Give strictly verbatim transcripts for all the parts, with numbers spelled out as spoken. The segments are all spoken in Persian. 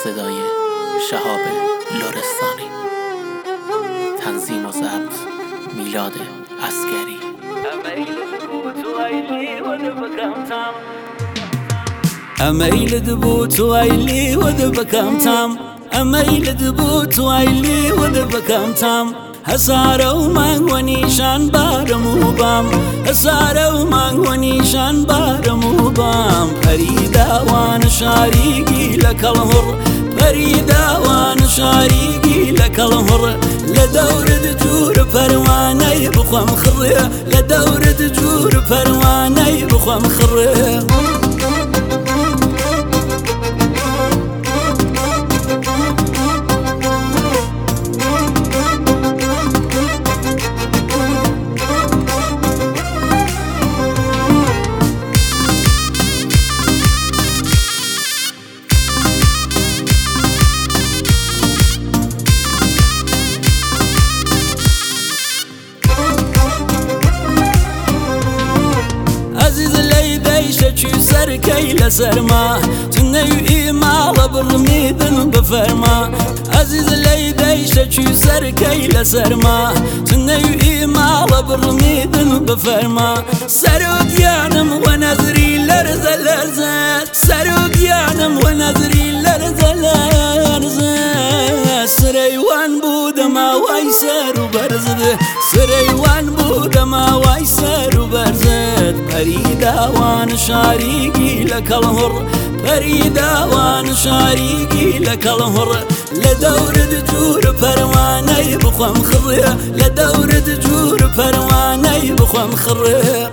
صدای شهاب لرستانی، تنظیم و ضبط میلاد عسگری. أميل دبوت ويلي وذبكم تام أميل دبوت ويلي وذبكم تام هسارة ومن ونيشان بارمو بام هسارة ومن ونيشان بارمو بام فريدة وانا شاريقي لك الهر فريدة وانا شاريقي لك الهر لدور دجور پروانه بخوام خره لدور دجور پروانه بخوام خره شو سركي لسرما تنيو مال برميدن بفرما عزيز ليدي شو سركي لسرما تنيو مال برميدن بفرما سروق يانم ونظري لرز لرز سروق يانم ونظري لرز لرز سريوان بودما ويسر وبرزد سريوان بودما ويسر وبرزد فريدة وان شاريقي لك الهر فريدة وان شاريقي لك الهر لدور دجور پروانه بخوام خره لدور دجور پروانه بخوام خره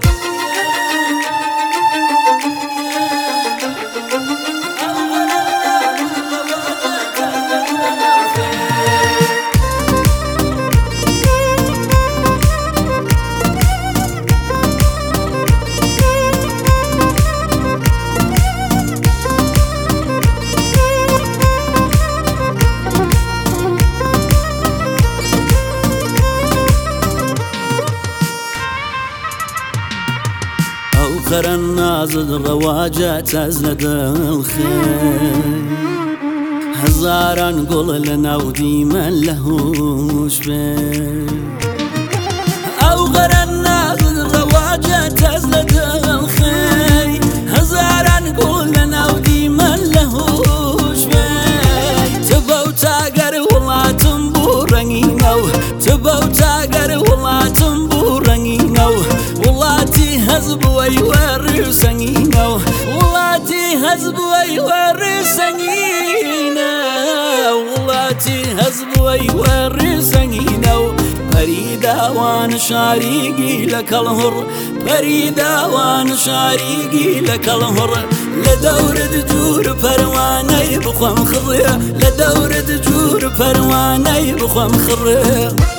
أوخر الناس الرواجة تزلد الخير هزارا نقول لنا وديما لهوش بيه أوخر الناس الرواجة تزلد الخير هزارا نقول لنا وديما لهوش بيه تبو تاقر والله تنبورنينو تبو تاقر والله تنبورنينو واللاتي هزب ويوري سنينو واللاتي هزب ويوري سنينو واللاتي هزب ويوري سنينو فريدة وان شاريقي لك الهر فريدة وان شاريقي لك الهر لدور دجور پروانه بخوام خره لدور دجور پروانه بخوام خره